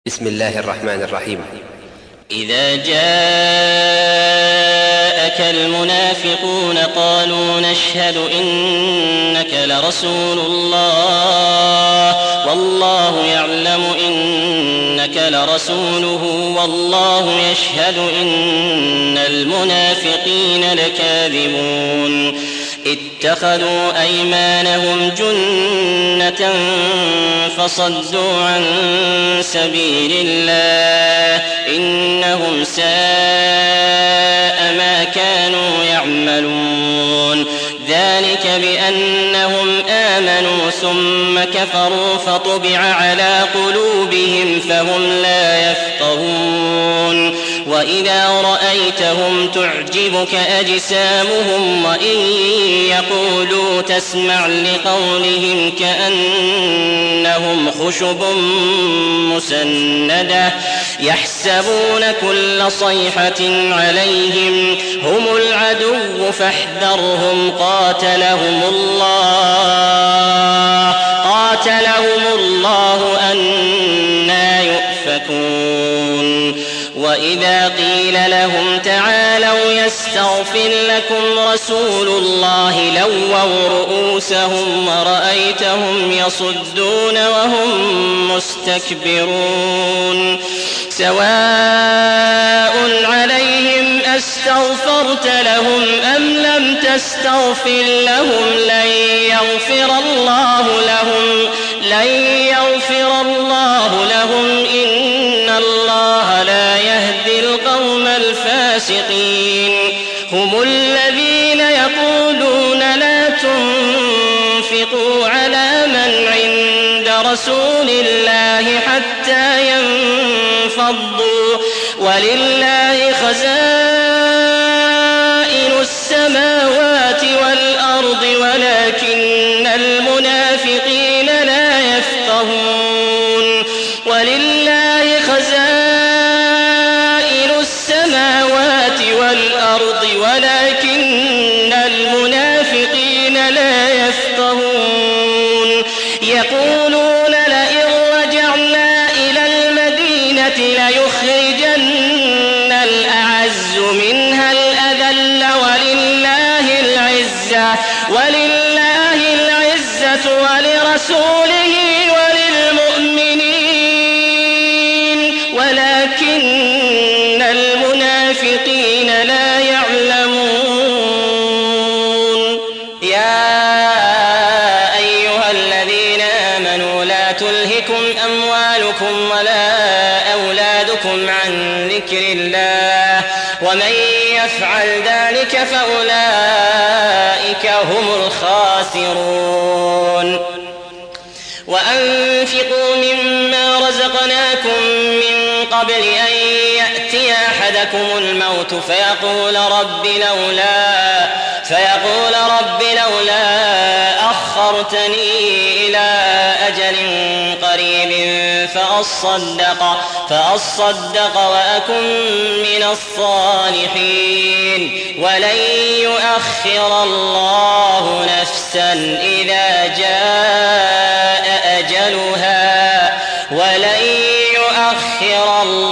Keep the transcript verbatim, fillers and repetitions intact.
بسم الله الرحمن الرحيم. إذا جاءك المنافقون قالوا نشهد إنك لرسول الله والله يعلم إنك لرسوله والله يشهد إن المنافقين لكاذبون اتخذوا أيمانهم جنة فصدوا عن سبيل الله إنهم ساء ما كانوا يعملون ذلك بأنهم آمنوا ثم كفروا فطبع على قلوبهم فهم لا يفقهون وإذا رأيتهم تعجبك أجسامهم وإن يقولوا تسمع لقولهم كأنهم خشب مسندة يحسبون كل صيحة عليهم هم العدو فاحذرهم قاتلهم الله قاتلهم الله أنى يؤفكون وإذا قيل لهم تعالوا يستغفر لكم رسول الله لووا رؤوسهم ورأيتهم يصدون وهم مستكبرون سواء عليهم أستغفرت لهم أم لم تستغفر لهم لن يغفر الله لهم لن يغفر الله لهم إن الله لا يهدي القوم الفاسقين هم الذين يقولون لا تنفقوا على من عند رسول الله حتى ينفضوا ولله خزائن السماوات والأرض ولكن المنافقين لا يفقهون ولله خزائن السماوات والأرض ولكن المنافقين لا يفقهون يقولون لئن رجعنا إلى المدينة ليخرجن الأعز منها الأذل ولله العزة ولله العزة ولرسوله وللمؤمنين ولكن المنافقين لا يعلمون يا أيها الذين آمنوا لا تلهكم أموالكم ولا أولادكم عن ذكر الله ومن يفعل ذلك فأولئك هم الخاسرون وأنفقوا مما رزقناكم من قبل أن يأتي أحدكم الموت فيقول رب لولا فيقول رب لولا أخرتني إلى أجل قريب فأصدق فأصدق وأكن من الصالحين ولن يؤخر الله نفسا إذا جاء أجلها ولن يؤخر الله